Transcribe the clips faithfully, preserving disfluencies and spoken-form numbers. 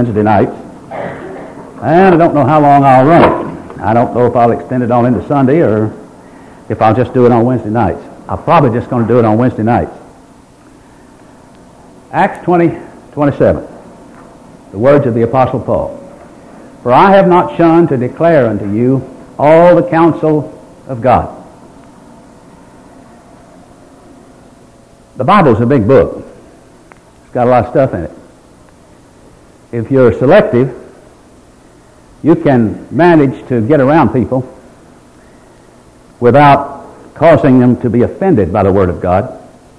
Wednesday nights, and I don't know how long I'll run it. I don't know if I'll extend it on into Sunday or if I'll just do it on Wednesday nights. I'm probably just going to do it on Wednesday nights. Acts twenty, twenty-seven, the words of the Apostle Paul. For I have not shunned to declare unto you all the counsel of God. The Bible's a big book. It's got a lot of stuff in it. If you're selective, you can manage to get around people without causing them to be offended by the Word of God.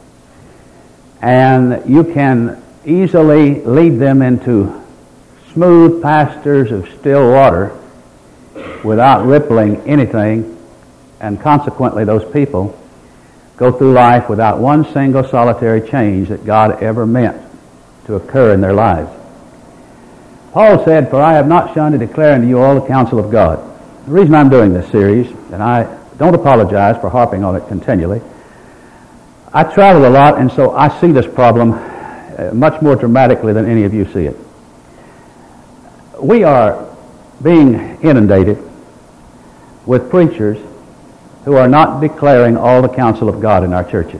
And you can easily lead them into smooth pastures of still water without rippling anything, and consequently those people go through life without one single solitary change that God ever meant to occur in their lives. Paul said, for I have not shunned to declare unto you all the counsel of God. The reason I'm doing this series, and I don't apologize for harping on it continually, I travel a lot, and so I see this problem uh, much more dramatically than any of you see it. We are being inundated with preachers who are not declaring all the counsel of God in our churches.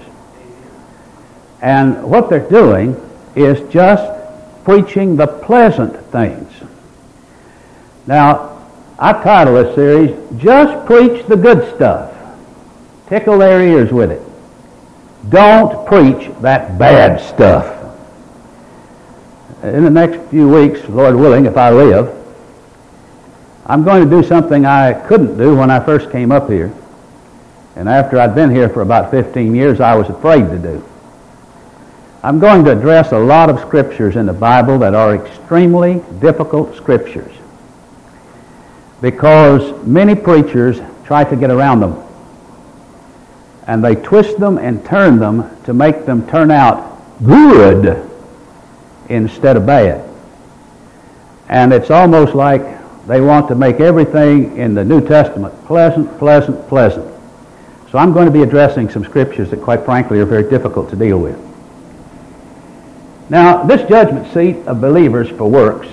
And what they're doing is just preaching the pleasant things. Now, I've titled this series, Just Preach the Good Stuff. Tickle their ears with it. Don't preach that bad stuff. In the next few weeks, Lord willing, if I live, I'm going to do something I couldn't do when I first came up here. And after I'd been here for about fifteen years, I was afraid to do. I'm going to address a lot of scriptures in the Bible that are extremely difficult scriptures because many preachers try to get around them. And they twist them and turn them to make them turn out good instead of bad. And it's almost like they want to make everything in the New Testament pleasant, pleasant, pleasant. So I'm going to be addressing some scriptures that, quite frankly, are very difficult to deal with. Now, this judgment seat of believers for works,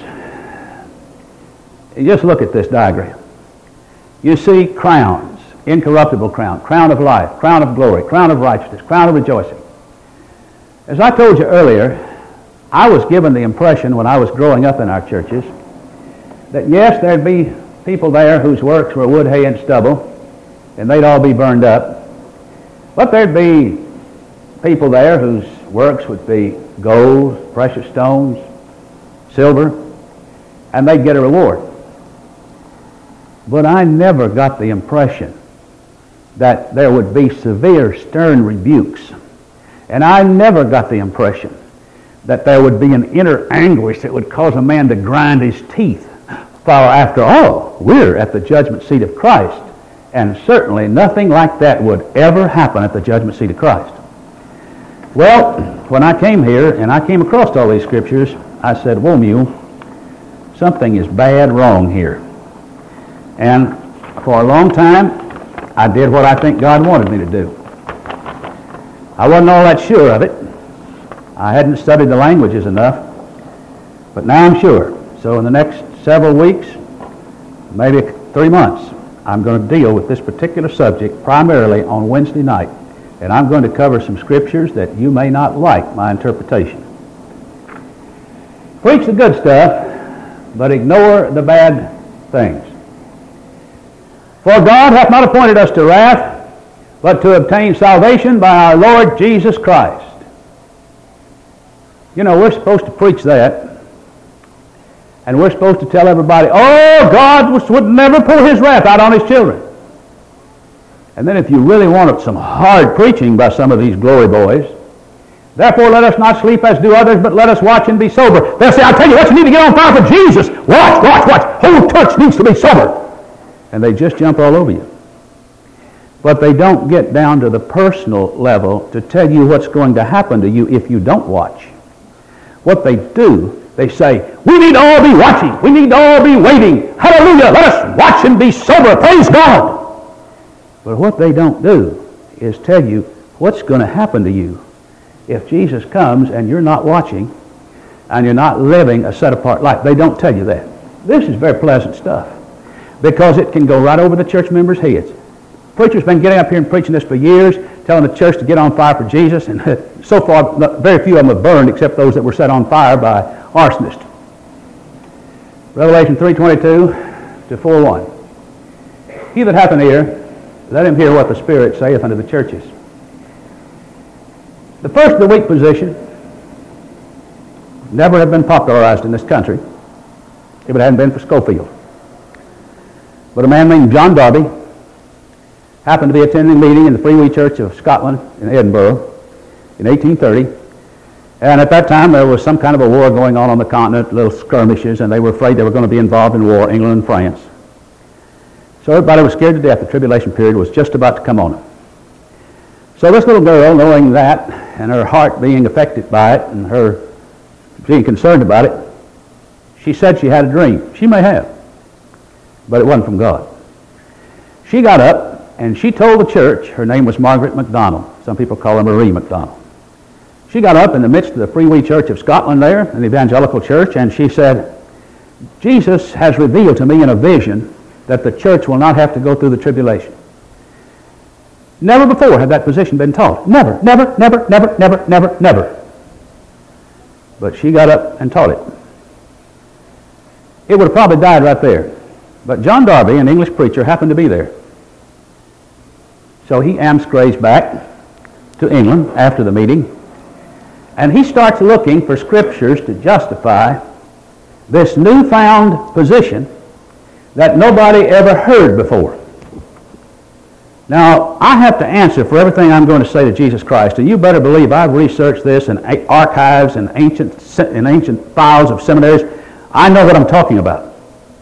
you just look at this diagram. You see crowns, incorruptible crown, crown of life, crown of glory, crown of righteousness, crown of rejoicing. As I told you earlier, I was given the impression when I was growing up in our churches that yes, there'd be people there whose works were wood, hay, and stubble, and they'd all be burned up. But there'd be people there whose works would be gold, precious stones, silver, and they'd get a reward. But I never got the impression that there would be severe, stern rebukes. And I never got the impression that there would be an inner anguish that would cause a man to grind his teeth. For after all, we're at the judgment seat of Christ. And certainly nothing like that would ever happen at the judgment seat of Christ. Well, when I came here and I came across all these scriptures, I said, whoa, mule, something is bad wrong here. And for a long time, I did what I think God wanted me to do. I wasn't all that sure of it. I hadn't studied the languages enough, but now I'm sure. So in the next several weeks, maybe three months, I'm going to deal with this particular subject primarily on Wednesday night, and I'm going to cover some scriptures that you may not like my interpretation. Preach the good stuff, but ignore the bad things. For God hath not appointed us to wrath, but to obtain salvation by our Lord Jesus Christ. You know, we're supposed to preach that. And we're supposed to tell everybody, oh, God would never pour his wrath out on his children. And then if you really wanted some hard preaching by some of these glory boys, therefore let us not sleep as do others, but let us watch and be sober. They'll say, I'll tell you what, you need to get on fire for Jesus. Watch, watch, watch. Whole church needs to be sober. And they just jump all over you. But they don't get down to the personal level to tell you what's going to happen to you if you don't watch. What they do, they say, we need to all be watching. We need to all be waiting. Hallelujah. Let us watch and be sober. Praise God. But what they don't do is tell you what's going to happen to you if Jesus comes and you're not watching and you're not living a set-apart life. They don't tell you that. This is very pleasant stuff because it can go right over the church members' heads. Preachers been getting up here and preaching this for years, telling the church to get on fire for Jesus, and so far very few of them have burned except those that were set on fire by arsonists. Revelation three twenty-two to four one. He that hath an ear, let him hear what the Spirit saith unto the churches. The first of the week position never have been popularized in this country if it hadn't been for Schofield. But a man named John Darby happened to be attending a meeting in the Free Wee Church of Scotland in Edinburgh in eighteen thirty. And at that time there was some kind of a war going on on the continent, little skirmishes, and they were afraid they were going to be involved in war, England and France. So everybody was scared to death. The tribulation period was just about to come on them. So this little girl, knowing that, and her heart being affected by it, and her being concerned about it, she said she had a dream. She may have, but it wasn't from God. She got up, and she told the church, her name was Margaret MacDonald. Some people call her Marie MacDonald. She got up in the midst of the Free Wee Church of Scotland there, an evangelical church, and she said, Jesus has revealed to me in a vision that the church will not have to go through the tribulation. Never before had that position been taught. Never, never, never, never, never, never, never. But she got up and taught it. It would have probably died right there. But John Darby, an English preacher, happened to be there. So he amscrays back to England after the meeting, and he starts looking for scriptures to justify this newfound position that nobody ever heard before. Now, I have to answer for everything I'm going to say to Jesus Christ, and you better believe I've researched this in archives and ancient, in ancient files of seminaries. I know what I'm talking about.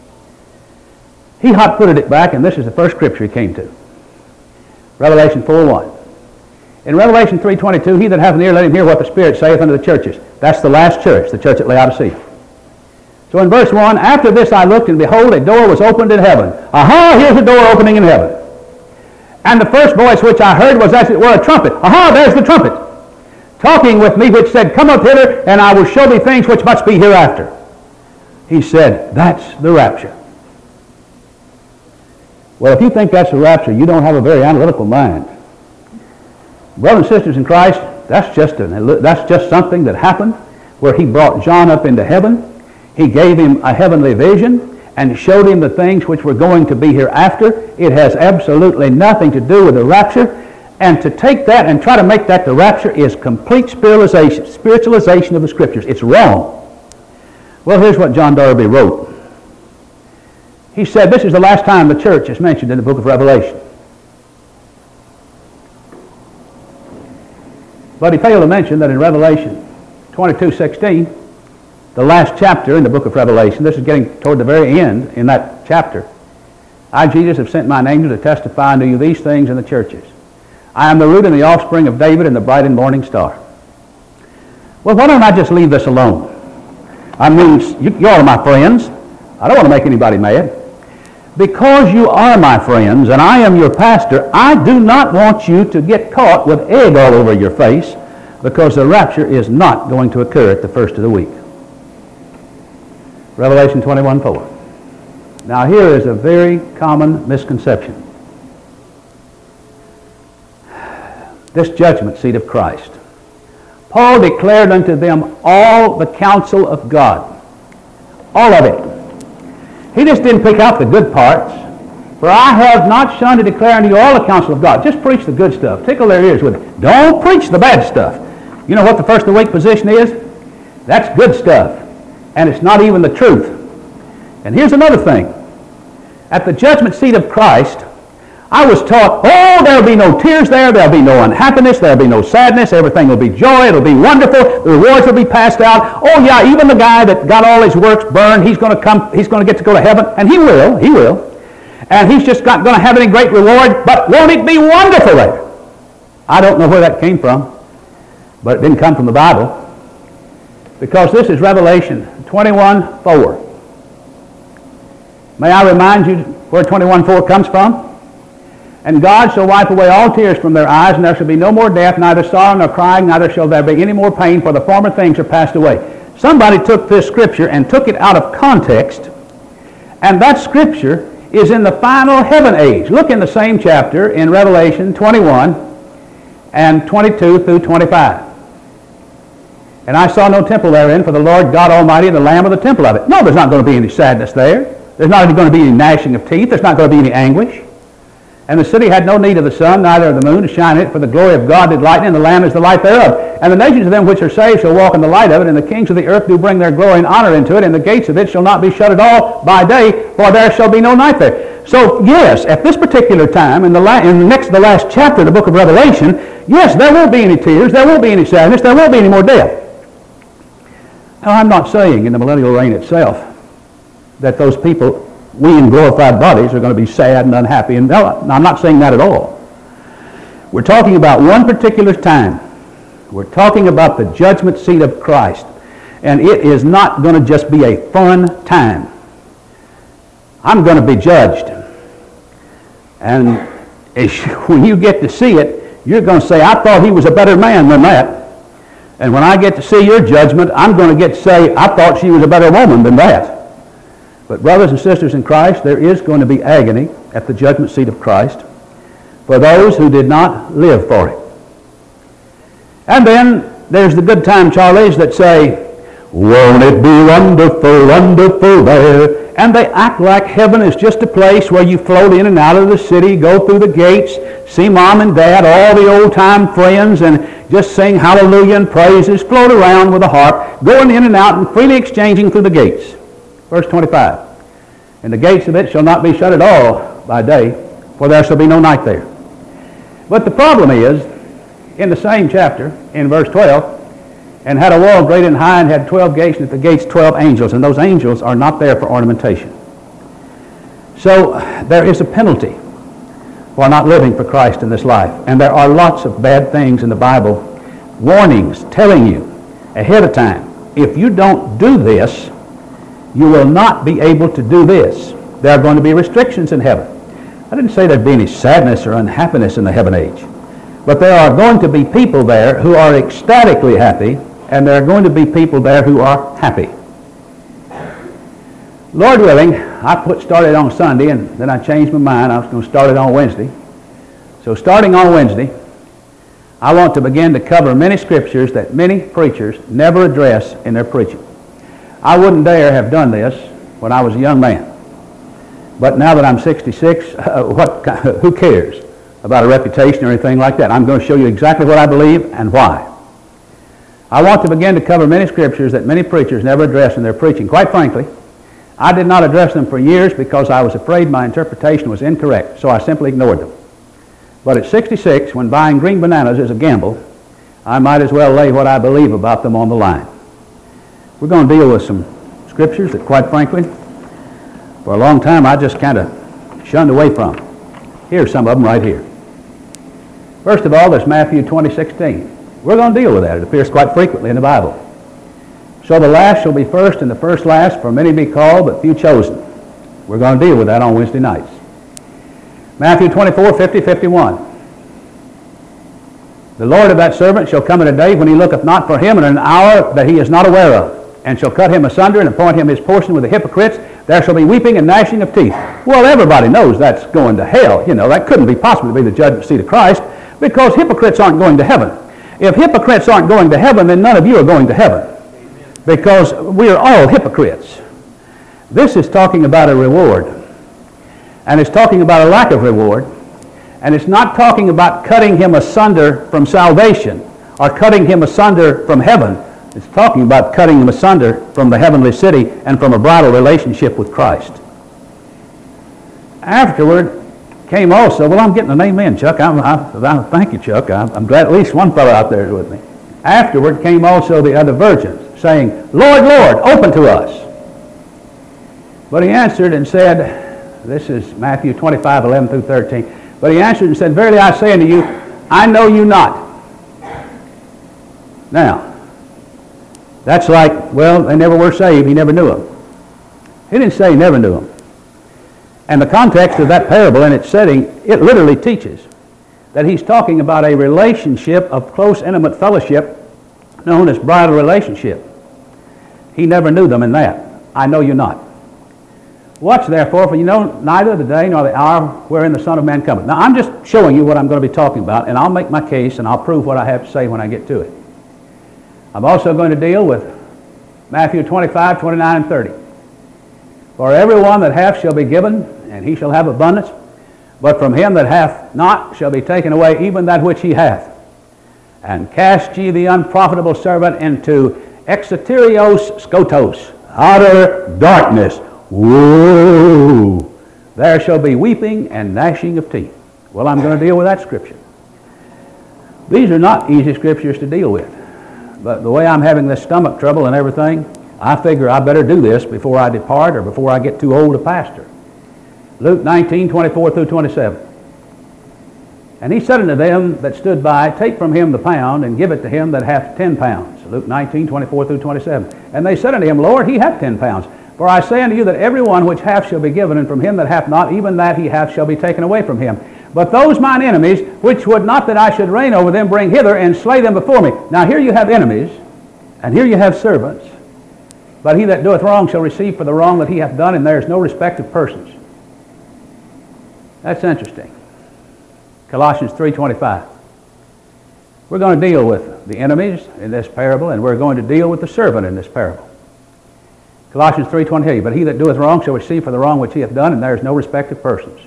He hot-footed it back, and this is the first scripture he came to. Revelation four one. In Revelation three twenty-two, he that hath an ear, let him hear what the Spirit saith unto the churches. That's the last church, the church at Laodicea. So in verse one, after this I looked, and behold, a door was opened in heaven. Aha, here's a door opening in heaven. And the first voice which I heard was as it were a trumpet. Aha, there's the trumpet. Talking with me, which said, Come up hither, and I will show thee things which must be hereafter. He said, that's the rapture. Well, if you think that's the rapture, you don't have a very analytical mind. Brothers and sisters in Christ, that's just, an, that's just something that happened where he brought John up into heaven. He gave him a heavenly vision and showed him the things which were going to be hereafter. It has absolutely nothing to do with the rapture. And to take that and try to make that the rapture is complete spiritualization, spiritualization of the Scriptures. It's wrong. Well, here's what John Darby wrote. He said, this is the last time the church is mentioned in the book of Revelation. But he failed to mention that in Revelation twenty-two sixteen, the last chapter in the book of Revelation, this is getting toward the very end in that chapter, I, Jesus, have sent mine angel to testify unto you these things in the churches. I am the root and the offspring of David and the bright and morning star. Well, why don't I just leave this alone? I mean, you, you all are my friends. I don't want to make anybody mad. Because you are my friends and I am your pastor, I do not want you to get caught with egg all over your face because the rapture is not going to occur at the first of the week. Revelation twenty-one four. Now here is a very common misconception. This judgment seat of Christ. Paul declared unto them all the counsel of God. All of it. He just didn't pick out the good parts. For I have not shunned to declare unto you all the counsel of God. Just preach the good stuff. Tickle their ears with it. Don't preach the bad stuff. You know what the first of the week position is? That's good stuff. And it's not even the truth. And here's another thing. At the judgment seat of Christ, I was taught, oh, there'll be no tears there, there'll be no unhappiness, there'll be no sadness, everything will be joy, it'll be wonderful, the rewards will be passed out. Oh yeah, even the guy that got all his works burned, he's going to come, he's going to get to go to heaven, and he will, he will. And he's just not going to have any great reward, but won't it be wonderful there? I don't know where that came from, but it didn't come from the Bible. Because this is Revelation twenty-one four. May I remind you where twenty-one four comes from? And God shall wipe away all tears from their eyes, and there shall be no more death, neither sorrow nor crying, neither shall there be any more pain, for the former things are passed away. Somebody took this scripture and took it out of context, and that scripture is in the final heaven age. Look in the same chapter in Revelation twenty-one and twenty-two through twenty-five. And I saw no temple therein, for the Lord God Almighty and the Lamb of the temple of it. No, there's not going to be any sadness there. There's not going to be any gnashing of teeth. There's not going to be any anguish. And the city had no need of the sun, neither of the moon to shine in it, for the glory of God did lighten it, and the Lamb is the light thereof. And the nations of them which are saved shall walk in the light of it, and the kings of the earth do bring their glory and honor into it, and the gates of it shall not be shut at all by day, for there shall be no night there. So, yes, at this particular time, in the, la- in the next to the last chapter of the book of Revelation, yes, there won't be any tears, there won't be any sadness, there won't be any more death. Now, I'm not saying in the millennial reign itself that those people, we in glorified bodies, are going to be sad and unhappy. And no, I'm not saying that at all. We're talking about one particular time. We're talking about the judgment seat of Christ. And it is not going to just be a fun time. I'm going to be judged. And when you get to see it, you're going to say, I thought he was a better man than that. And when I get to see your judgment, I'm going to get to say, I thought she was a better woman than that. But brothers and sisters in Christ, there is going to be agony at the judgment seat of Christ for those who did not live for it. And then there's the good time Charlies that say, won't it be wonderful, wonderful there? And they act like heaven is just a place where you float in and out of the city, go through the gates, see mom and dad, all the old-time friends, and just sing hallelujah and praises, float around with a harp, going in and out and freely exchanging through the gates. Verse twenty-five, and the gates of it shall not be shut at all by day, for there shall be no night there. But the problem is, in the same chapter, in verse twelve, and had a wall great and high, and had twelve gates, and at the gates twelve angels, and those angels are not there for ornamentation. So there is a penalty for not living for Christ in this life. And there are lots of bad things in the Bible, warnings telling you ahead of time, if you don't do this, you will not be able to do this. There are going to be restrictions in heaven. I didn't say there'd be any sadness or unhappiness in the heaven age. But there are going to be people there who are ecstatically happy, and there are going to be people there who are happy. Lord willing, I put started on Sunday, and then I changed my mind. I was going to start it on Wednesday. So starting on Wednesday, I want to begin to cover many scriptures that many preachers never address in their preaching. I wouldn't dare have done this when I was a young man. But now that I'm sixty-six, uh, what, who cares about a reputation or anything like that? I'm going to show you exactly what I believe and why. I want to begin to cover many scriptures that many preachers never address in their preaching. Quite frankly, I did not address them for years because I was afraid my interpretation was incorrect, so I simply ignored them. But at sixty-six, when buying green bananas is a gamble, I might as well lay what I believe about them on the line. We're going to deal with some scriptures that, quite frankly, for a long time I just kind of shunned away from. Here's some of them right here. First of all, there's Matthew twenty sixteen. We're going to deal with that. It appears quite frequently in the Bible. So the last shall be first and the first last, for many be called, but few chosen. We're going to deal with that on Wednesday nights. Matthew twenty-four, fifty, fifty-one. The Lord of that servant shall come in a day when he looketh not for him, and in an hour that he is not aware of, and shall cut him asunder and appoint him his portion with the hypocrites. There shall be weeping and gnashing of teeth. Well, everybody knows that's going to hell. You know, that couldn't be possible to be the judgment seat of Christ, because hypocrites aren't going to heaven. If hypocrites aren't going to heaven, then none of you are going to heaven, because we are all hypocrites. This is talking about a reward, and it's talking about a lack of reward, and it's not talking about cutting him asunder from salvation or cutting him asunder from heaven. It's talking about cutting him asunder from the heavenly city and from a bridal relationship with Christ. Afterward came also, well, I'm getting an amen, Chuck. I'm, I, I, thank you, Chuck. I'm, I'm glad at least one fellow out there is with me. Afterward came also the other virgins, saying, Lord, Lord, open to us. But he answered and said, this is Matthew twenty-five, eleven through thirteen. But he answered and said, verily I say unto you, I know you not. Now, that's like, well, they never were saved. He never knew them. He didn't say he never knew them. And the context of that parable and its setting, it literally teaches that he's talking about a relationship of close, intimate fellowship known as bridal relationship. He never knew them in that. I know you not. Watch therefore, for you know neither the day nor the hour wherein the Son of Man cometh. Now I'm just showing you what I'm going to be talking about, and I'll make my case and I'll prove what I have to say when I get to it. I'm also going to deal with Matthew twenty-five, twenty-nine, and thirty. For everyone that hath shall be given, and he shall have abundance, but from him that hath not shall be taken away even that which he hath. And cast ye the unprofitable servant into exoterios skotos, outer darkness. Whoa! There shall be weeping and gnashing of teeth. Well, I'm going to deal with that scripture. These are not easy scriptures to deal with. But the way I'm having this stomach trouble and everything, I figure I better do this before I depart or before I get too old to pastor. Luke nineteen, twenty-four through twenty-seven. And he said unto them that stood by, take from him the pound, and give it to him that hath ten pounds. Luke nineteen, twenty-four through twenty-seven. And they said unto him, Lord, he hath ten pounds. For I say unto you that every one which hath shall be given, and from him that hath not, even that he hath shall be taken away from him. But those mine enemies, which would not that I should reign over them, bring hither and slay them before me. Now here you have enemies, and here you have servants. But he that doeth wrong shall receive for the wrong that he hath done, and there is no respect of persons. That's interesting. Colossians three twenty-five. We're going to deal with the enemies in this parable, and we're going to deal with the servant in this parable. Colossians three twenty-eight. But he that doeth wrong shall receive for the wrong which he hath done, and there is no respect of persons.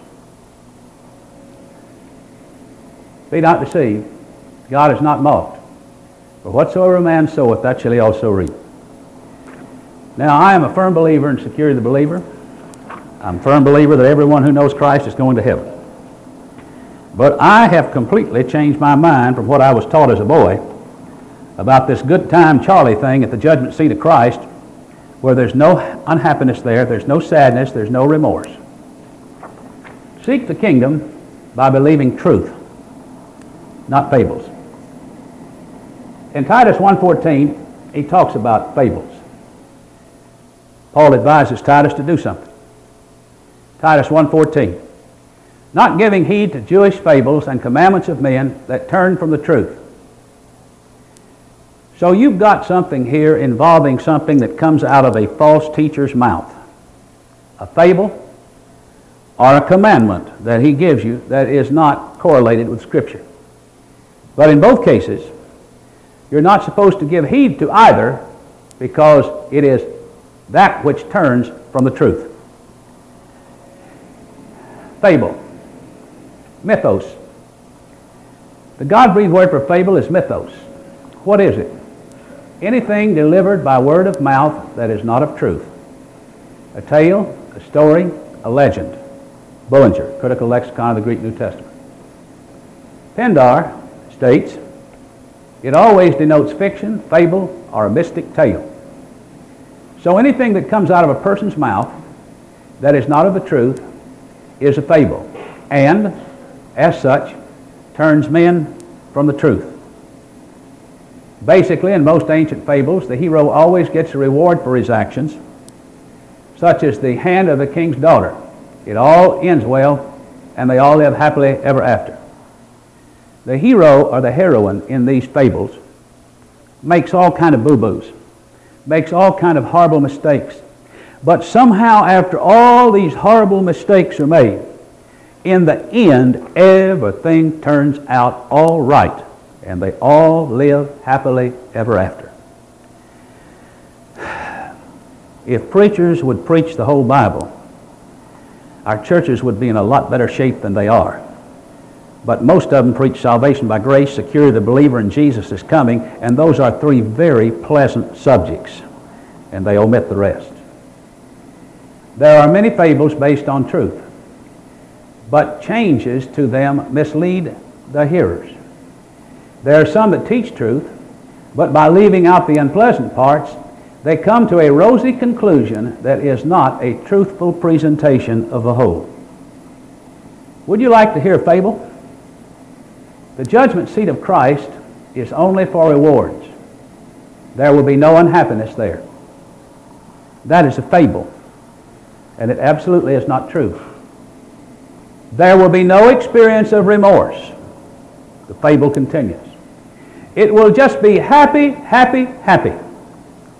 Be not deceived. God is not mocked. For whatsoever a man soweth, that shall he also reap. Now, I am a firm believer in security of the believer. I'm a firm believer that everyone who knows Christ is going to heaven. But I have completely changed my mind from what I was taught as a boy about this good time Charlie thing at the judgment seat of Christ, where there's no unhappiness there, there's no sadness, there's no remorse. Seek the kingdom by believing truth, not fables. In Titus one fourteen, he talks about fables. Paul advises Titus to do something. Titus one fourteen. Not giving heed to Jewish fables and commandments of men that turn from the truth. So you've got something here involving something that comes out of a false teacher's mouth. A fable or a commandment that he gives you that is not correlated with Scripture. But in both cases, you're not supposed to give heed to either, because it is that which turns from the truth. Fable. Mythos. The God-breathed word for fable is mythos. What is it? Anything delivered by word of mouth that is not of truth. A tale, a story, a legend. Bullinger, Critical Lexicon of the Greek New Testament. Pindar states, it always denotes fiction, fable, or a mystic tale. So anything that comes out of a person's mouth that is not of the truth is a fable, and as such turns men from the truth. Basically, in most ancient fables, the hero always gets a reward for his actions, such as the hand of the king's daughter. It all ends well, and they all live happily ever after. The hero or the heroine in these fables makes all kind of boo-boos, makes all kind of horrible mistakes. But somehow, after all these horrible mistakes are made, in the end, everything turns out all right, and they all live happily ever after. If preachers would preach the whole Bible, our churches would be in a lot better shape than they are. But most of them preach salvation by grace, security of the believer in Jesus is coming, and those are three very pleasant subjects, and they omit the rest. There are many fables based on truth, but changes to them mislead the hearers. There are some that teach truth, but by leaving out the unpleasant parts, they come to a rosy conclusion that is not a truthful presentation of the whole. Would you like to hear a fable? The judgment seat of Christ is only for rewards. There will be no unhappiness there. That is a fable, and it absolutely is not true. There will be no experience of remorse. The fable continues. It will just be happy, happy, happy.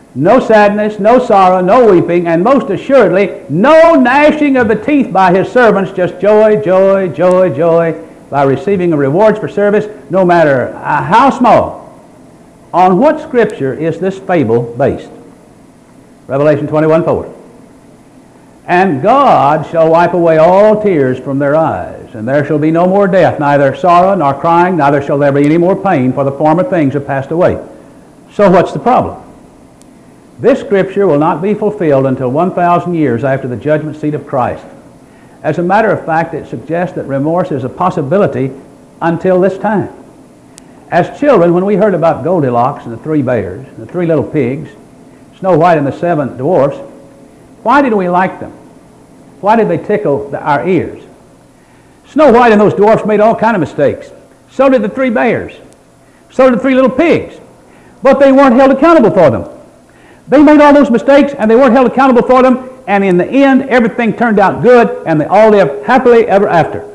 no sadness, no sorrow, no weeping, and most assuredly, no gnashing of the teeth by his servants, just joy, joy, joy, joy, by receiving rewards for service, no matter how small. On what scripture is this fable based? Revelation twenty-one four. And God shall wipe away all tears from their eyes, and there shall be no more death, neither sorrow nor crying, neither shall there be any more pain, for the former things have passed away. So what's the problem? This scripture will not be fulfilled until one thousand years after the judgment seat of Christ. As a matter of fact, it suggests that remorse is a possibility until this time. As children, when we heard about Goldilocks and the three bears, and the three little pigs, Snow White and the seven dwarfs, why did we like them? Why did they tickle the, our ears? Snow White and those dwarfs made all kind of mistakes. So did the three bears. So did the three little pigs. But they weren't held accountable for them. They made all those mistakes and they weren't held accountable for them, and in the end everything turned out good and they all lived happily ever after.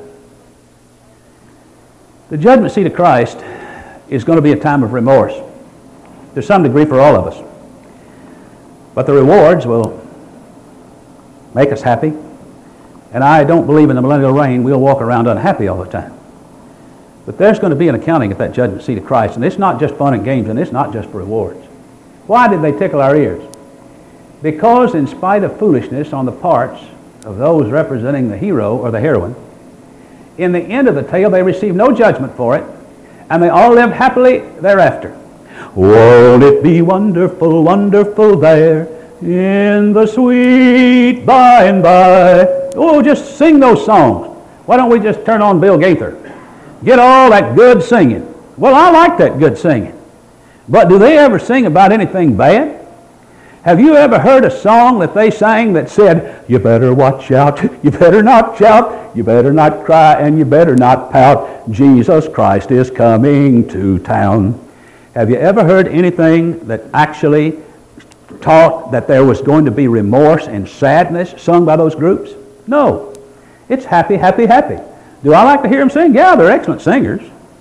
The judgment seat of Christ is going to be a time of remorse to some degree for all of us. But the rewards will make us happy. And I don't believe in the millennial reign we'll walk around unhappy all the time. But there's going to be an accounting at that judgment seat of Christ, and it's not just fun and games, and it's not just for rewards. Why did they tickle our ears? Because in spite of foolishness on the parts of those representing the hero or the heroine, in the end of the tale they received no judgment for it, and they all lived happily thereafter. Won't it be wonderful, wonderful there in the sweet by and by? Oh, just sing those songs. Why don't we just turn on Bill Gaither? Get all that good singing. Well, I like that good singing. But do they ever sing about anything bad? Have you ever heard a song that they sang that said, you better watch out, you better not shout, you better not cry, and you better not pout, Jesus Christ is coming to town? Have you ever heard anything that actually taught that there was going to be remorse and sadness sung by those groups? No. It's happy, happy, happy. Do I like to hear them sing? Yeah, they're excellent singers.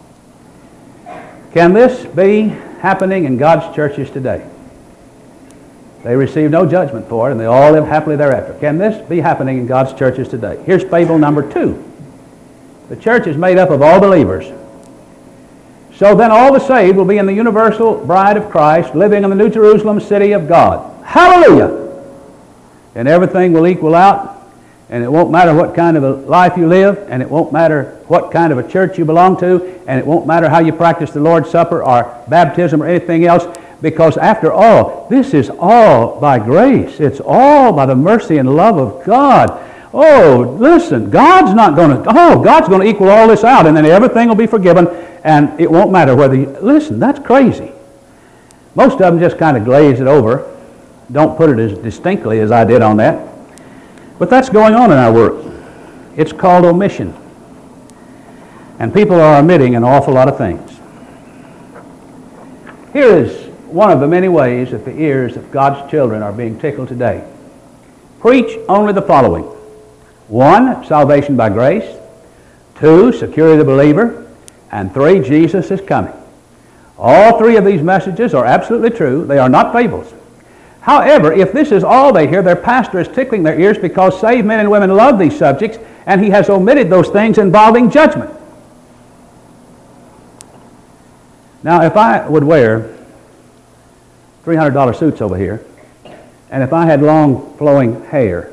Can this be happening in God's churches today? They receive no judgment for it, and they all live happily thereafter. Can this be happening in God's churches today? Here's fable number two. The church is made up of all believers. So then all the saved will be in the universal bride of Christ, living in the New Jerusalem city of God. Hallelujah! And everything will equal out, and it won't matter what kind of a life you live, and it won't matter what kind of a church you belong to, and it won't matter how you practice the Lord's Supper or baptism or anything else, because after all, this is all by grace. It's all by the mercy and love of God. Oh, listen, God's not going to, oh, God's going to equal all this out, and then everything will be forgiven, and it won't matter whether you, listen, that's crazy. Most of them just kind of glaze it over. Don't put it as distinctly as I did on that. But that's going on in our work. It's called omission. And people are omitting an awful lot of things. Here is one of the many ways that the ears of God's children are being tickled today. Preach only the following. One, salvation by grace. Two, security of the believer. And three, Jesus is coming. All three of these messages are absolutely true. They are not fables. However, if this is all they hear, their pastor is tickling their ears because saved men and women love these subjects, and he has omitted those things involving judgment. Now, if I would wear three hundred dollar suits over here, and if I had long flowing hair,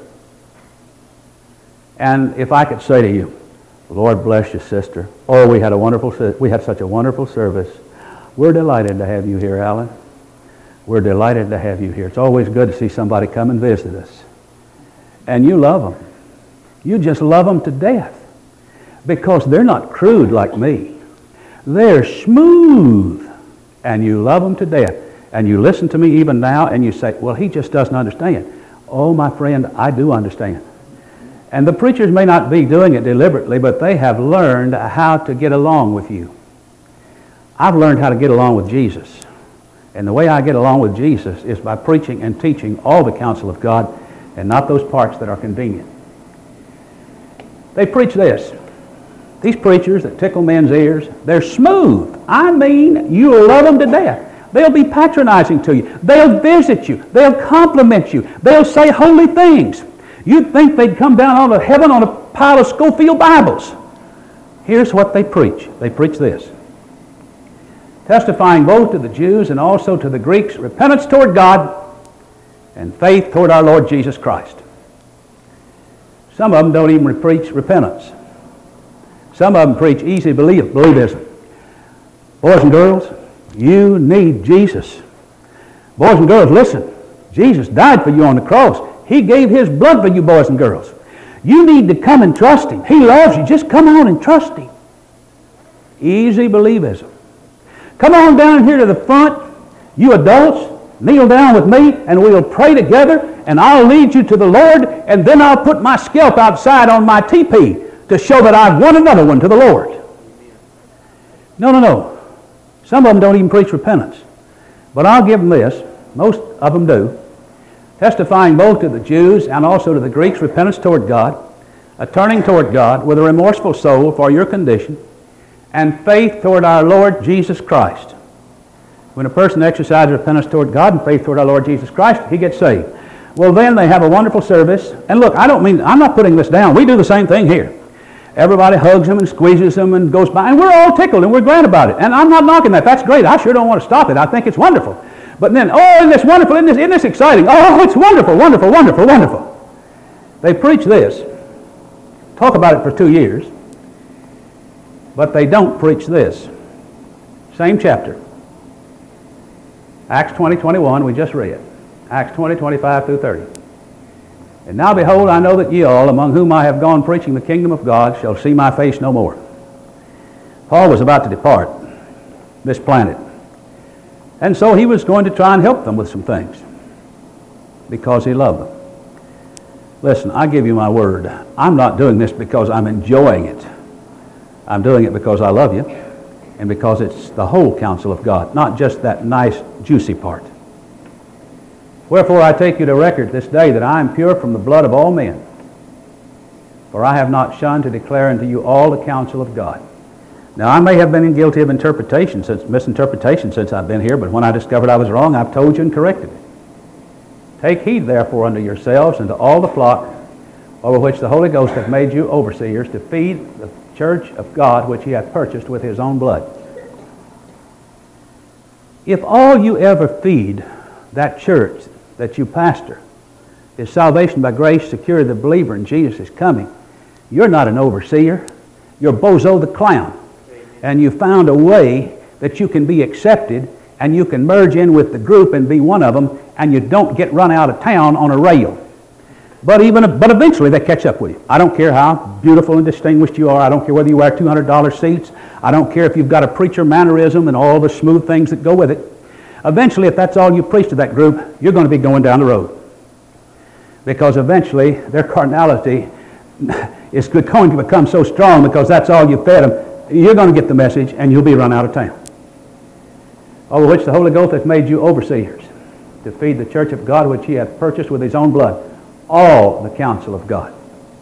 and if I could say to you, Lord bless you, sister. Oh, we had a wonderful, we had such a wonderful service. We're delighted to have you here, Alan. We're delighted to have you here. It's always good to see somebody come and visit us. And you love them. You just love them to death because they're not crude like me. They're smooth, and you love them to death. And you listen to me even now, and you say, well, he just doesn't understand. Oh, my friend, I do understand. And the preachers may not be doing it deliberately, but they have learned how to get along with you. I've learned how to get along with Jesus. And the way I get along with Jesus is by preaching and teaching all the counsel of God and not those parts that are convenient. They preach this. These preachers that tickle men's ears, they're smooth. I mean, you love them to death. They'll be patronizing to you. They'll visit you. They'll compliment you. They'll say holy things. You'd think they'd come down out of heaven on a pile of Schofield Bibles. Here's what they preach. They preach this. Testifying both to the Jews and also to the Greeks, repentance toward God and faith toward our Lord Jesus Christ. Some of them don't even preach repentance. Some of them preach easy belief, believism. Boys and girls, you need Jesus. Boys and girls, listen. Jesus died for you on the cross. He gave His blood for you, boys and girls. You need to come and trust Him. He loves you. Just come on and trust Him. Easy believism. Come on down here to the front, you adults. Kneel down with me and we'll pray together, and I'll lead you to the Lord, and then I'll put my scalp outside on my teepee to show that I've won another one to the Lord. No, no, no. Some of them don't even preach repentance. But I'll give them this. Most of them do. Testifying both to the Jews and also to the Greeks, repentance toward God, a turning toward God with a remorseful soul for your condition, and faith toward our Lord Jesus Christ. When a person exercises repentance toward God and faith toward our Lord Jesus Christ, he gets saved. Well, then they have a wonderful service. And look, I don't mean, I'm not putting this down. We do the same thing here. Everybody hugs them and squeezes them and goes by. And we're all tickled and we're glad about it. And I'm not knocking that. That's great. I sure don't want to stop it. I think it's wonderful. But then, oh, isn't this wonderful? Isn't this, isn't this exciting? Oh, it's wonderful, wonderful, wonderful, wonderful. They preach this. Talk about it for two years. But they don't preach this. Same chapter. Acts twenty, twenty-one, we just read. Acts twenty, twenty-five through thirty. And now behold, I know that ye all, among whom I have gone preaching the kingdom of God, shall see my face no more. Paul was about to depart this planet. And so he was going to try and help them with some things because he loved them. Listen, I give you my word. I'm not doing this because I'm enjoying it. I'm doing it because I love you and because it's the whole counsel of God, not just that nice, juicy part. Wherefore I take you to record this day that I am pure from the blood of all men. For I have not shunned to declare unto you all the counsel of God. Now I may have been guilty of interpretation, since misinterpretation since I've been here, but when I discovered I was wrong, I've told you and corrected it. Take heed therefore unto yourselves and to all the flock over which the Holy Ghost hath made you overseers, to feed the church of God which He hath purchased with His own blood. If all you ever feed that church that you pastor is salvation by grace, secure the believer in Jesus is coming, you're not an overseer. You're Bozo the Clown. And you found a way that you can be accepted and you can merge in with the group and be one of them, and you don't get run out of town on a rail. But even, but eventually they catch up with you. I don't care how beautiful and distinguished you are. I don't care whether you wear two hundred dollar seats. I don't care if you've got a preacher mannerism and all the smooth things that go with it. Eventually, if that's all you preach to that group, you're going to be going down the road. Because eventually their carnality is going to become so strong because that's all you fed them. You're going to get the message and you'll be run out of town. Over which the Holy Ghost hath made you overseers, to feed the church of God which He hath purchased with His own blood, all the counsel of God.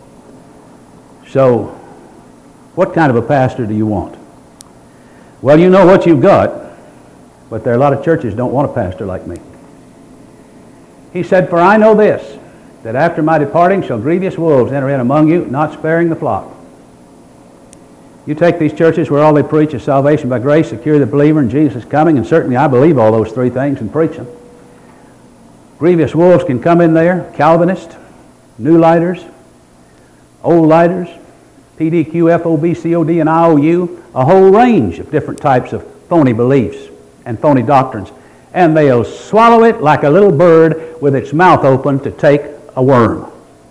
So, what kind of a pastor do you want? Well, you know what you've got, but there are a lot of churches don't want a pastor like me. He said, for I know this, that after my departing shall grievous wolves enter in among you, not sparing the flock. You take these churches where all they preach is salvation by grace, secure the believer in Jesus coming, and certainly I believe all those three things and preach them. Grievous wolves can come in there, Calvinists, New Lighters, Old Lighters, P D Q, F O B, C O D, and I O U, a whole range of different types of phony beliefs and phony doctrines. And they'll swallow it like a little bird with its mouth open to take a worm.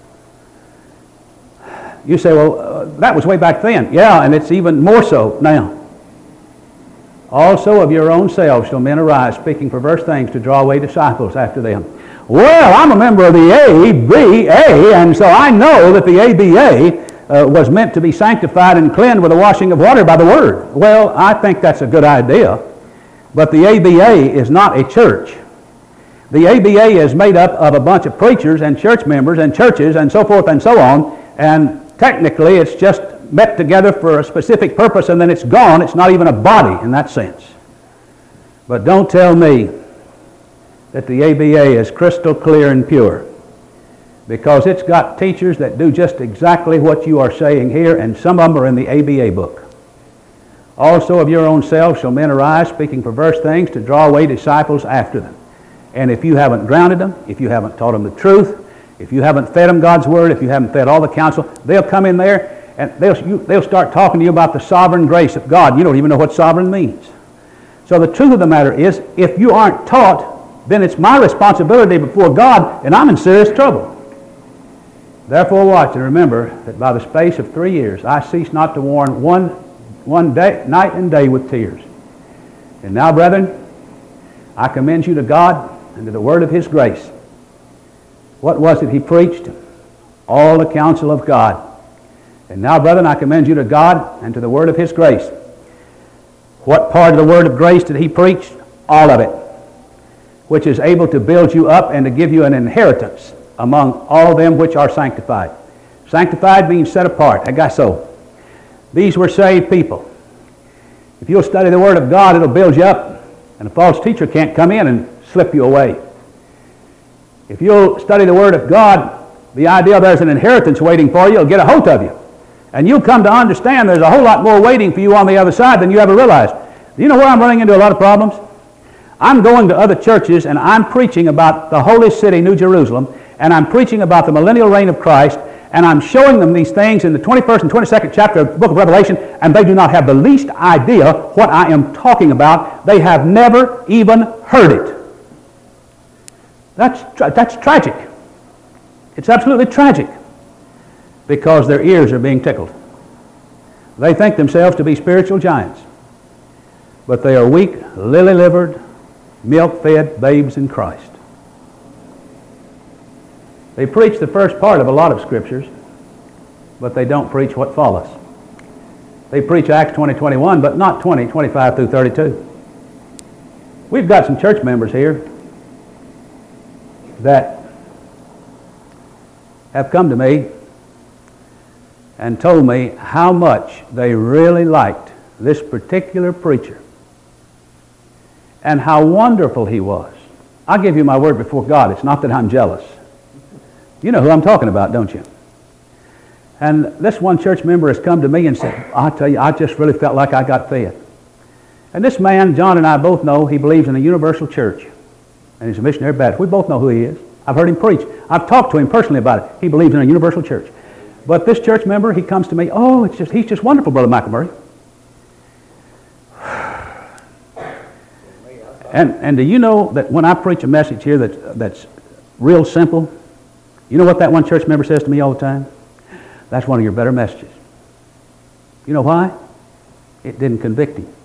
You say, well, uh, that was way back then. Yeah, and it's even more so now. Also of your own selves shall men arise, speaking perverse things to draw away disciples after them. Well, I'm a member of the A B A, and so I know that the A B A uh, was meant to be sanctified and cleansed with the washing of water by the Word. Well, I think that's a good idea, but the A B A is not a church. The A B A is made up of a bunch of preachers and church members and churches and so forth and so on, and technically it's just met together for a specific purpose and then it's gone. It's not even a body in that sense. But don't tell me that the A B A is crystal clear and pure, because it's got teachers that do just exactly what you are saying here, and some of them are in the A B A book. Also of your own selves shall men arise, speaking perverse things, to draw away disciples after them. And if you haven't grounded them, if you haven't taught them the truth, if you haven't fed them God's Word, if you haven't fed all the counsel, they'll come in there and they'll, you, they'll start talking to you about the sovereign grace of God. You don't even know what sovereign means. So the truth of the matter is, if you aren't taught, then it's my responsibility before God, and I'm in serious trouble. Therefore watch and remember that by the space of three years I cease not to warn one, one day, night and day with tears. And now, brethren, I commend you to God and to the word of His grace. What was it he preached? All the counsel of God. And now, brethren, I commend you to God and to the word of His grace. What part of the word of grace did he preach? All of it, which is able to build you up and to give you an inheritance among all them which are sanctified. Sanctified means set apart. I got so. These were saved people. If you'll study the Word of God, it'll build you up, and a false teacher can't come in and slip you away. If you'll study the Word of God, the idea there's an inheritance waiting for you will get a hold of you. And you'll come to understand there's a whole lot more waiting for you on the other side than you ever realized. Do you know where I'm running into a lot of problems? I'm going to other churches and I'm preaching about the holy city, New Jerusalem, and I'm preaching about the millennial reign of Christ, and I'm showing them these things in the twenty-first and twenty-second chapter of the book of Revelation, and they do not have the least idea what I am talking about. They have never even heard it. That's, tra- that's tragic. It's absolutely tragic, because their ears are being tickled. They think themselves to be spiritual giants, but they are weak, lily-livered, milk-fed babes in Christ. They preach the first part of a lot of scriptures, but they don't preach what follows. They preach Acts twenty, twenty-one, but not twenty, twenty-five through thirty-two. We've got some church members here that have come to me and told me how much they really liked this particular preacher and how wonderful he was. I'll give you my word before God. It's not that I'm jealous. You know who I'm talking about, don't you? And this one church member has come to me and said, I'll tell you, I just really felt like I got fed. And this man, John and I both know he believes in a universal church. And he's a missionary Baptist. We both know who he is. I've heard him preach. I've talked to him personally about it. He believes in a universal church. But this church member, he comes to me, oh, it's just he's just wonderful, Brother McElmurray. And, and do you know that when I preach a message here that, that's real simple, you know what that one church member says to me all the time? That's one of your better messages. You know why? It didn't convict him.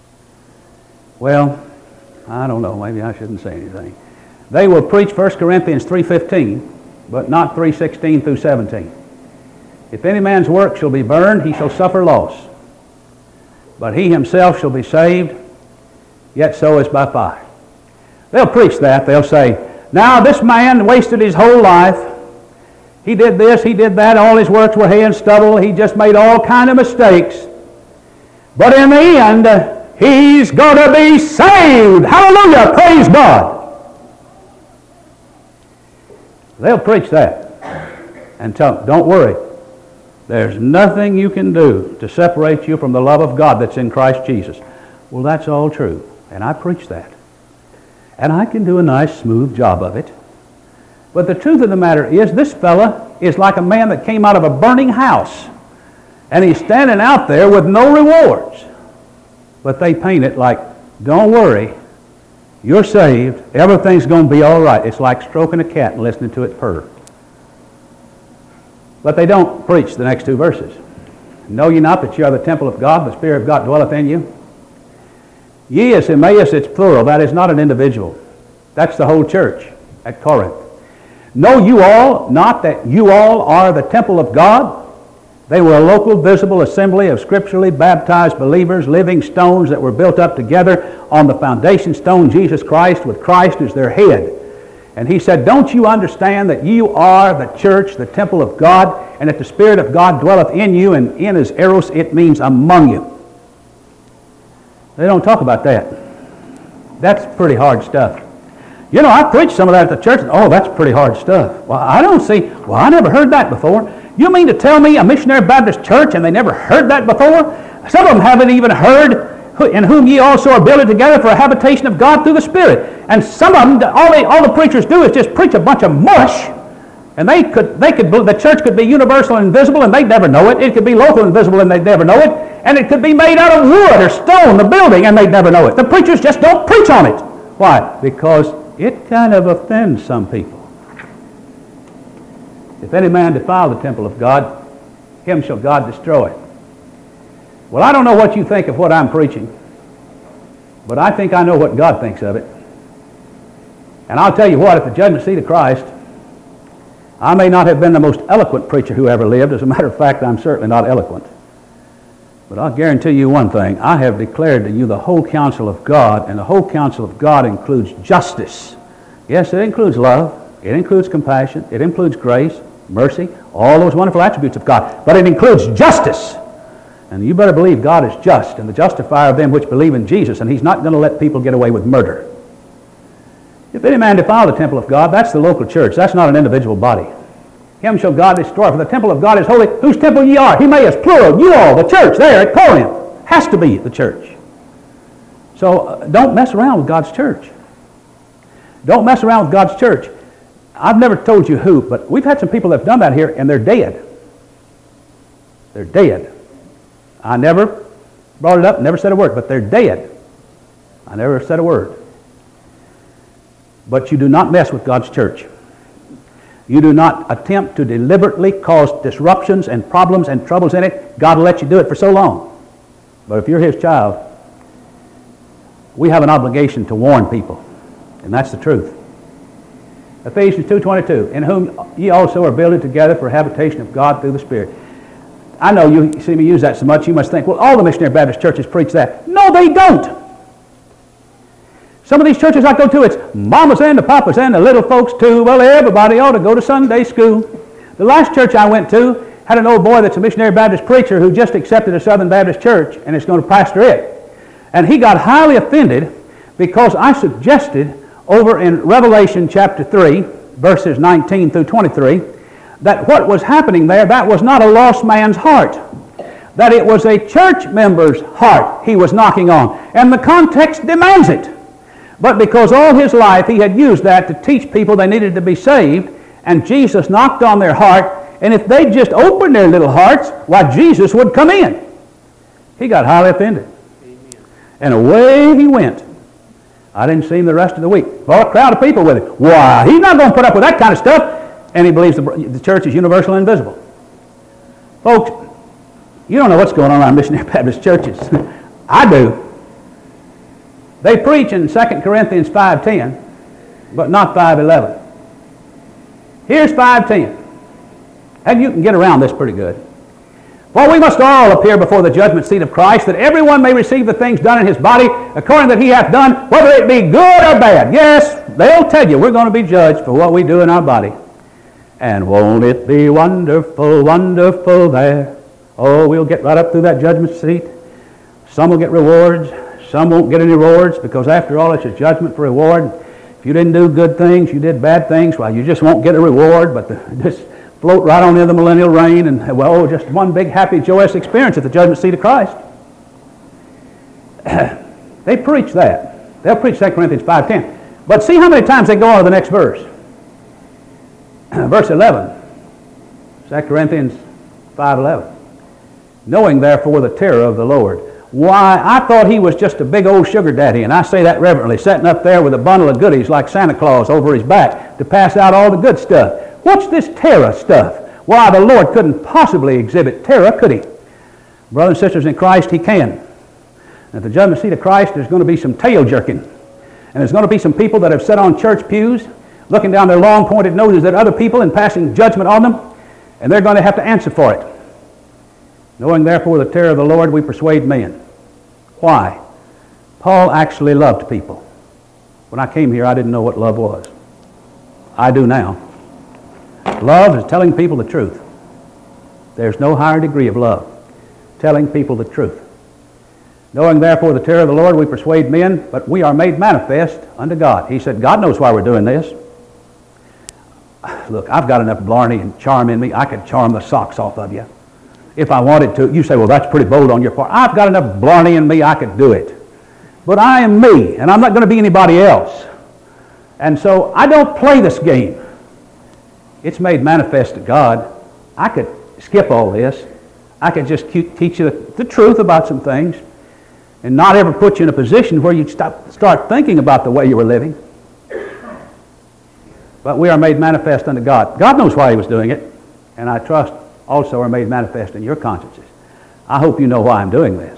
Well, I don't know. Maybe I shouldn't say anything. They will preach First Corinthians three fifteen, but not three sixteen through seventeen. If any man's work shall be burned, he shall suffer loss. But he himself shall be saved, yet so is by fire. They'll preach that. They'll say, now this man wasted his whole life. He did this, he did that. All his works were hay and stubble. He just made all kind of mistakes. But in the end, uh, he's going to be saved. Hallelujah! Praise God. They'll preach that and tell them, don't worry. There's nothing you can do to separate you from the love of God that's in Christ Jesus. Well, that's all true. And I preach that. And I can do a nice, smooth job of it. But the truth of the matter is, this fella is like a man that came out of a burning house. And he's standing out there with no rewards. But they paint it like, don't worry, you're saved, everything's going to be all right. It's like stroking a cat and listening to it purr. But they don't preach the next two verses. Know ye not that ye are the temple of God, the Spirit of God dwelleth in you? Ye is Emmaus, it's plural. That is not an individual. That's the whole church at Corinth. Know you all not that you all are the temple of God? They were a local, visible assembly of scripturally baptized believers, living stones that were built up together on the foundation stone, Jesus Christ, with Christ as their head. And he said, don't you understand that you are the church, the temple of God, and that the Spirit of God dwelleth in you, and in as eros, it means among you. They don't talk about that. That's pretty hard stuff. You know, I preached some of that at the church. Oh, that's pretty hard stuff. Well, I don't see. Well, I never heard that before. You mean to tell me a missionary Baptist church and they never heard that before? Some of them haven't even heard, in whom ye also are builded together for a habitation of God through the Spirit. And some of them, all, they, all the preachers do is just preach a bunch of mush. And they could, they could, the church could be universal and invisible and they'd never know it. It could be local and invisible and they'd never know it. And it could be made out of wood or stone, the building, and they'd never know it. The preachers just don't preach on it. Why? Because it kind of offends some people. If any man defile the temple of God, him shall God destroy. Well, I don't know what you think of what I'm preaching, but I think I know what God thinks of it. And I'll tell you what, at the judgment seat of Christ, I may not have been the most eloquent preacher who ever lived. As a matter of fact, I'm certainly not eloquent. But I'll guarantee you one thing. I have declared to you the whole counsel of God, and the whole counsel of God includes justice. Yes, it includes love. It includes compassion. It includes grace, mercy, all those wonderful attributes of God. But it includes justice. And you better believe God is just, and the justifier of them which believe in Jesus, and He's not going to let people get away with murder. If any man defile the temple of God, that's the local church. That's not an individual body. Him shall God destroy, for the temple of God is holy, whose temple ye are. He-may-us, plural, you all, the church there at Corinth. Has to be the church. So uh, don't mess around with God's church. Don't mess around with God's church. I've never told you who, but we've had some people that have done that here, and they're dead. They're dead. I never brought it up, never said a word, but they're dead. I never said a word. But you do not mess with God's church. You do not attempt to deliberately cause disruptions and problems and troubles in it. God will let you do it for so long. But if you're His child, we have an obligation to warn people. And that's the truth. Ephesians two twenty-two, in whom ye also are builded together for a habitation of God through the Spirit. I know you see me use that so much, you must think, well, all the missionary Baptist churches preach that. No, they don't. Some of these churches I go to, it's mamas and the papas and the little folks too. Well, everybody ought to go to Sunday school. The last church I went to had an old boy that's a missionary Baptist preacher who just accepted a Southern Baptist church and is going to pastor it. And he got highly offended because I suggested over in Revelation chapter three, verses nineteen through twenty-three, that what was happening there, that was not a lost man's heart. That it was a church member's heart he was knocking on. And the context demands it. But because all his life he had used that to teach people they needed to be saved, and Jesus knocked on their heart, and if they'd just open their little hearts, why, Jesus would come in. He got highly offended. Amen. And away he went. I didn't see him the rest of the week. Well, a crowd of people with him. Why, he's not going to put up with that kind of stuff. And he believes the, the church is universal and invisible. Folks, you don't know what's going on in our missionary Baptist churches. I do. They preach in Second Corinthians five ten, but not five eleven. Here's five ten. And you can get around this pretty good. For we must all appear before the judgment seat of Christ, that everyone may receive the things done in his body according that he hath done, whether it be good or bad. Yes, they'll tell you we're going to be judged for what we do in our body. And won't it be wonderful, wonderful there? Oh, we'll get right up through that judgment seat. Some will get rewards. Some won't get any rewards, because after all, it's a judgment for reward. If you didn't do good things, you did bad things, well, you just won't get a reward, but the, just float right on into the millennial reign, and, well, just one big happy, joyous experience at the judgment seat of Christ. They preach that. They'll preach Second Corinthians five ten. But see how many times they go on to the next verse. Verse eleven. Second Corinthians five eleven. Knowing, therefore, the terror of the Lord. Why, I thought he was just a big old sugar daddy, and I say that reverently, sitting up there with a bundle of goodies like Santa Claus over his back to pass out all the good stuff. What's this terror stuff? Why, the Lord couldn't possibly exhibit terror, could he? Brothers and sisters in Christ, he can. At the judgment seat of Christ, there's going to be some tail jerking. And there's going to be some people that have sat on church pews, looking down their long pointed noses at other people and passing judgment on them, and they're going to have to answer for it. Knowing therefore the terror of the Lord, we persuade men. Why? Paul actually loved people. When I came here, I didn't know what love was. I do now. Love is telling people the truth. There's no higher degree of love. Telling people the truth. Knowing therefore the terror of the Lord, we persuade men, but we are made manifest unto God. He said, God knows why we're doing this. Look, I've got enough blarney and charm in me, I could charm the socks off of you. If I wanted to. You say, well, that's pretty bold on your part. I've got enough blarney in me, I could do it. But I am me, and I'm not going to be anybody else. And so I don't play this game. It's made manifest to God. I could skip all this. I could just teach you the, the truth about some things and not ever put you in a position where you stop, start thinking about the way you were living. But we are made manifest unto God. God knows why He was doing it, and I trust also are made manifest in your consciences. I hope you know why I'm doing this.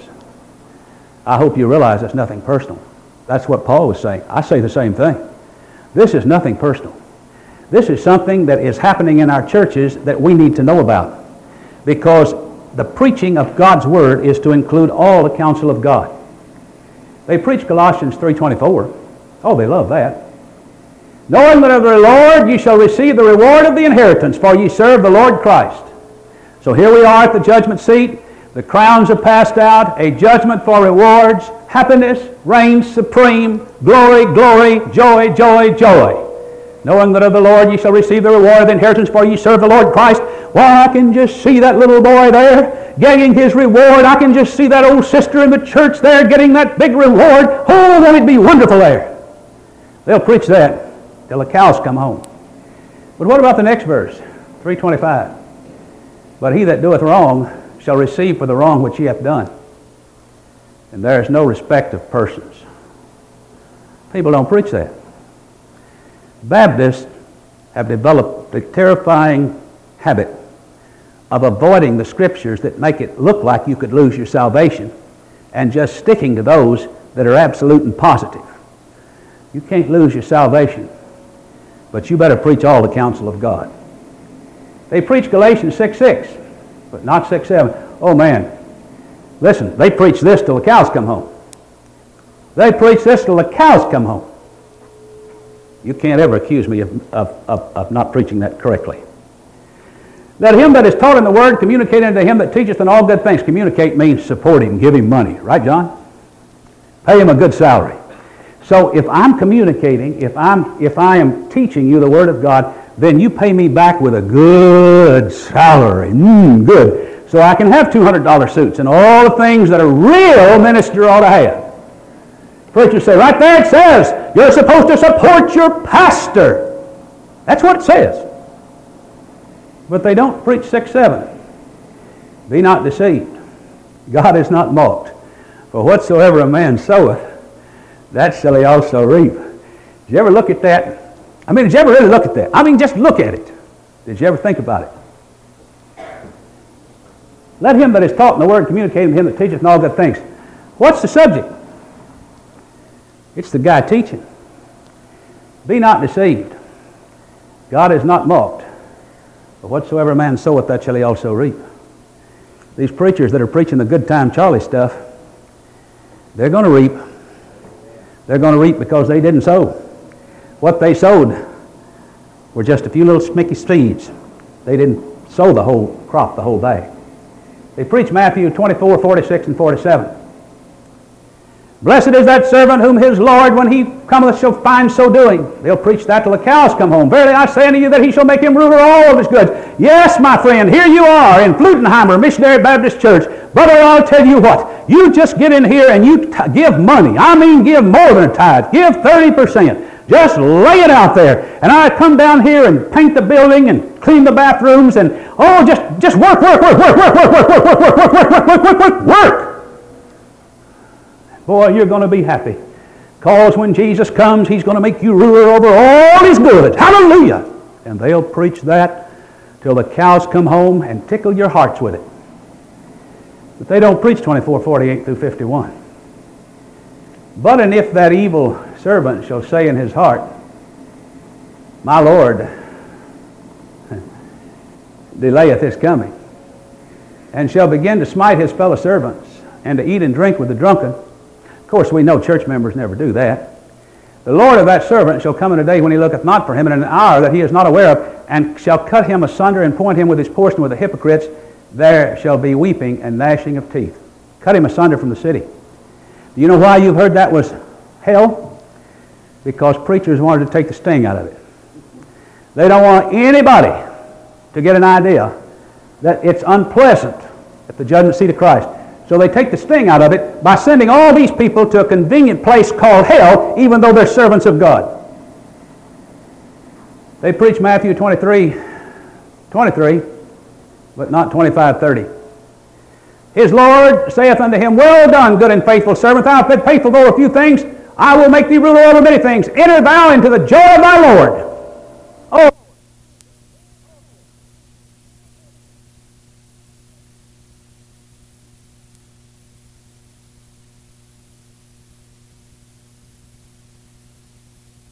I hope you realize it's nothing personal. That's what Paul was saying. I say the same thing. This is nothing personal. This is something that is happening in our churches that we need to know about, because the preaching of God's Word is to include all the counsel of God. They preach Colossians three twenty-four. Oh, they love that. Knowing that of the Lord ye shall receive the reward of the inheritance, for ye serve the Lord Christ. So here we are at the judgment seat. The crowns are passed out. A judgment for rewards. Happiness reigns supreme. Glory, glory, joy, joy, joy. Knowing that of the Lord ye shall receive the reward of the inheritance, for ye serve the Lord Christ. Why, I can just see that little boy there getting his reward. I can just see that old sister in the church there getting that big reward. Oh, won't it be wonderful there? They'll preach that till the cows come home. But what about the next verse? three twenty-five. But he that doeth wrong shall receive for the wrong which he hath done. And there is no respect of persons. People don't preach that. Baptists have developed the terrifying habit of avoiding the scriptures that make it look like you could lose your salvation and just sticking to those that are absolute and positive. You can't lose your salvation, but you better preach all the counsel of God. They preach Galatians six six, but not six seven. Oh man, listen, they preach this till the cows come home. They preach this till the cows come home. You can't ever accuse me of, of, of, of not preaching that correctly. Let him that is taught in the word communicate unto him that teacheth in all good things. Communicate means support him, give him money. Right, John? Pay him a good salary. So if I'm communicating, if I'm if I am teaching you the Word of God, then you pay me back with a good salary. Mm, good. So I can have two hundred dollar suits and all the things that a real minister ought to have. Preachers say, right there it says, you're supposed to support your pastor. That's what it says. But they don't preach six seven. Be not deceived. God is not mocked. For whatsoever a man soweth, that shall he also reap. Did you ever look at that? I mean, did you ever really look at that? I mean, just look at it. Did you ever think about it? Let him that is taught in the word communicate to him that teacheth in all good things. What's the subject? It's the guy teaching. Be not deceived. God is not mocked. For whatsoever a man soweth, that shall he also reap. These preachers that are preaching the good time Charlie stuff, they're going to reap. They're going to reap because they didn't sow. What they sowed were just a few little smicky seeds. They didn't sow the whole crop the whole day. They preach Matthew twenty-four, forty-six, and forty-seven. Blessed is that servant whom his Lord, when he cometh, shall find so doing. They'll preach that till the cows come home. Verily I say unto you that he shall make him ruler of all of his goods. Yes, my friend, here you are in Flutenheimer Missionary Baptist Church. Brother, I'll tell you what. You just get in here and you t- give money. I mean give more than a tithe. Give thirty percent. Just lay it out there. And I come down here and paint the building and clean the bathrooms and, oh, just, just work, work, work, work, work, work, work, work, work, work, work, work, work, work, work, work, work. Boy, you're going to be happy. Because when Jesus comes, he's going to make you ruler over all his goods. Hallelujah! And they'll preach that till the cows come home and tickle your hearts with it. But they don't preach twenty-four, forty-eight through fifty-one. But and if that evil servant shall say in his heart, my Lord delayeth his coming, and shall begin to smite his fellow servants, and to eat and drink with the drunken. Of course, we know church members never do that. The Lord of that servant shall come in a day when he looketh not for him, and in an hour that he is not aware of, and shall cut him asunder and point him with his portion with the hypocrites. There shall be weeping and gnashing of teeth. Cut him asunder from the city. You know why you've heard that was hell? Because preachers wanted to take the sting out of it. They don't want anybody to get an idea that it's unpleasant at the judgment seat of Christ. So they take the sting out of it by sending all these people to a convenient place called hell, even though they're servants of God. They preach Matthew twenty-three, twenty-three, but not twenty-five, thirty. His Lord saith unto him, Well done, good and faithful servant. Thou hast been faithful over a few things. I will make thee ruler over many things. Enter thou into the joy of thy Lord.